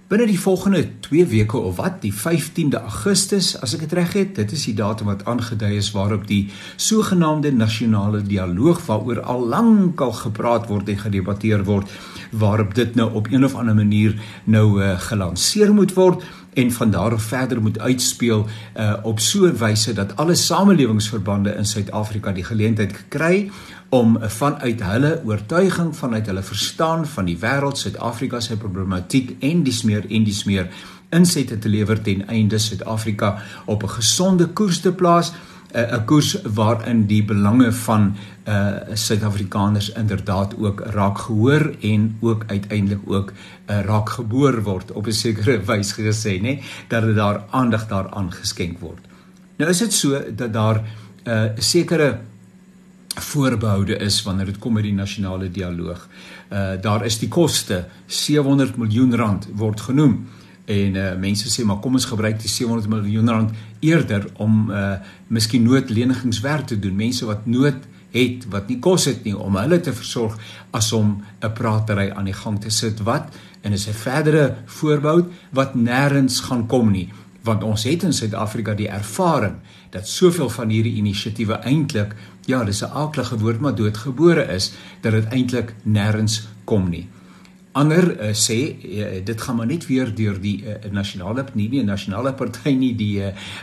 Binne die volgende 2 weke of wat, die 15de Augustus, as ek het reg het, dit is die datum wat aangedui is waarop die sogenaamde nasionale dialoog, waaroor al lank al gepraat word en gedebatteer word, waarop dit nou op een of ander manier nou gelanseer moet word, en van daar af verder moet uitspeel op so 'n wyse dat alle samelewingsverbande in Suid-Afrika die geleentheid kry om vanuit hulle oortuiging, vanuit hulle verstaan van die wêreld, Suid-Afrika se problematiek en dies meer insette te lewer ten einde Suid-Afrika op 'n gesonde koers te plaas, 'n koers waarin die belange van Suid-Afrikaners inderdaad ook raak gehoor en ook uiteindelik ook raak geboor word, op 'n sekere wys gesê, nee, dat daar aandag daaraan geskenk word. Nou is dit so dat daar sekere voorbehoude is wanneer dit kom met die nasionale dialoog. Daar is die koste, 700 miljoen rand word genoem. En mense sê, maar kom ons gebruik die 700 miljoen rand eerder om miskien noodlenigingswerk te doen. Mense wat nood het, wat nie kos het nie, om hulle te versorg, as om 'n pratery aan die gang te sit. Wat? En is 'n verdere voorbou wat nêrens gaan kom nie. Want ons het in Suid-Afrika die ervaring dat soveel van hierdie inisiatiewe eintlik, ja, dis 'n aaklige woord, maar doodgebore is, dat dit eintlik nêrens kom nie. Ander sê, dit gaan maar net weer deur die nasionale party nie, die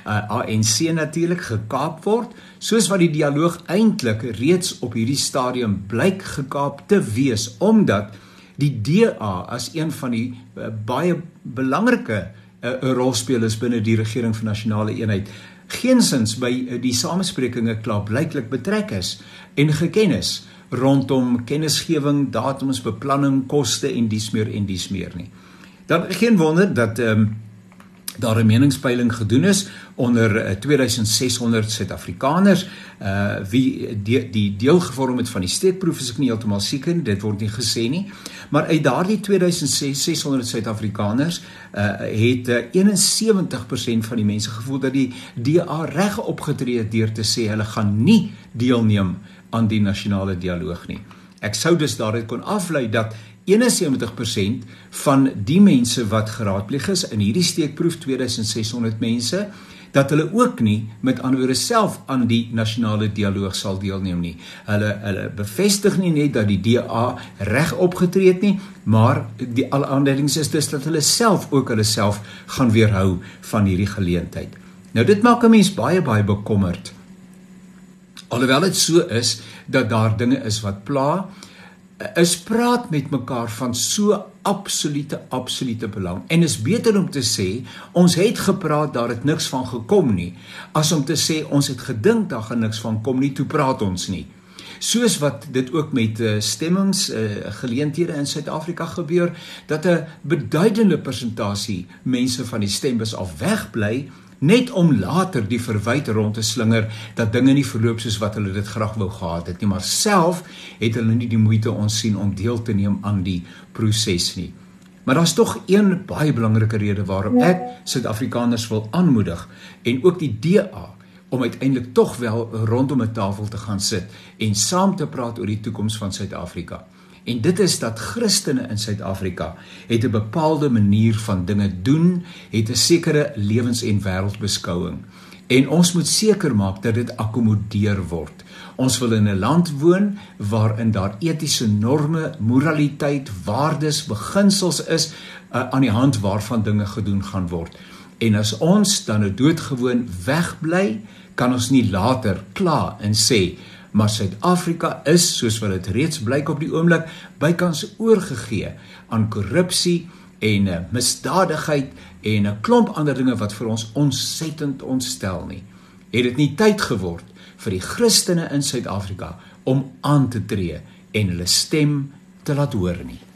ANC natuurlik gekaap word, soos wat die dialoog eintlik reeds op hierdie stadium blyk gekaap te wees, omdat die DA as een van die baie belangrike rolspelers binne die regering van nasionale eenheid geensins by die samesprekinge klaarblyklik betrek is en geken is rondom kennisgewing, datums, beplanning, koste en dies meer nie. Dan geen wonder dat daar 'n meningspeiling gedoen is onder 2600 Suid-Afrikaners wie die deel gevorm het van die steekproef, is ek nie heeltemal seker, dit word nie gesê nie, maar uit daardie 2600 Suid-Afrikaners het 71% van die mense gevoel dat die DA reg opgetree het deur te sê hulle gaan nie deelneem aan die nasionale dialoog nie. Ek sou dus daaruit kon aflei dat 71% van die mense wat geraadpleeg is in hierdie steekproef, 2600 mense, dat hulle ook nie met ander woorde self aan die nasionale dialoog sal deelneem nie. Hulle bevestig nie net dat die DA reg opgetree het nie, maar die alle aanduidings is dus dat hulle self ook hulle self gaan weerhou van hierdie geleentheid. Nou dit maak 'n mens baie bekommerd. Alhoewel dit so is dat daar dinge is wat pla, is praat met mekaar van so absolute belang. En is beter om te sê, ons het gepraat, daar het niks van gekom nie, as om te sê, ons het gedink, daar gaan niks van kom nie, toe praat ons nie. Soos wat dit ook met stemmingsgeleenthede in Suid-Afrika gebeur, dat 'n beduidende persentasie mense van die stembus af wegbly, net om later die verwyte rond te slinger dat dinge nie verloop soos wat hulle dit graag wou gehad het nie, maar self het hulle nie die moeite ontsien om deel te neem aan die proses nie. Maar daar's tog een baie belangrike rede waarom ek Suid-Afrikaners wil aanmoedig en ook die DA om uiteindelik tog wel rondom 'n tafel te gaan sit en saam te praat oor die toekoms van Suid-Afrika. En dit is dat Christene in Suid-Afrika het 'n bepaalde manier van dinge doen, het 'n sekere lewens- en wêreldbeskouing. En ons moet seker maak dat dit akkommodeer word. Ons wil in 'n land woon waarin daar etiese norme, moraliteit, waardes, beginsels is aan die hand waarvan dinge gedoen gaan word. En as ons dan nou doodgewoon wegbly, kan ons nie later kla en sê, maar Suid-Afrika is, soos wat dit reeds blyk op die oomblik, bykans oorgegee aan korrupsie en misdadigheid en 'n klomp ander dinge wat vir ons ontsettend ontstel nie. Het dit nie tyd geword vir die Christene in Suid-Afrika om aan te tree en hulle stem te laat hoor nie?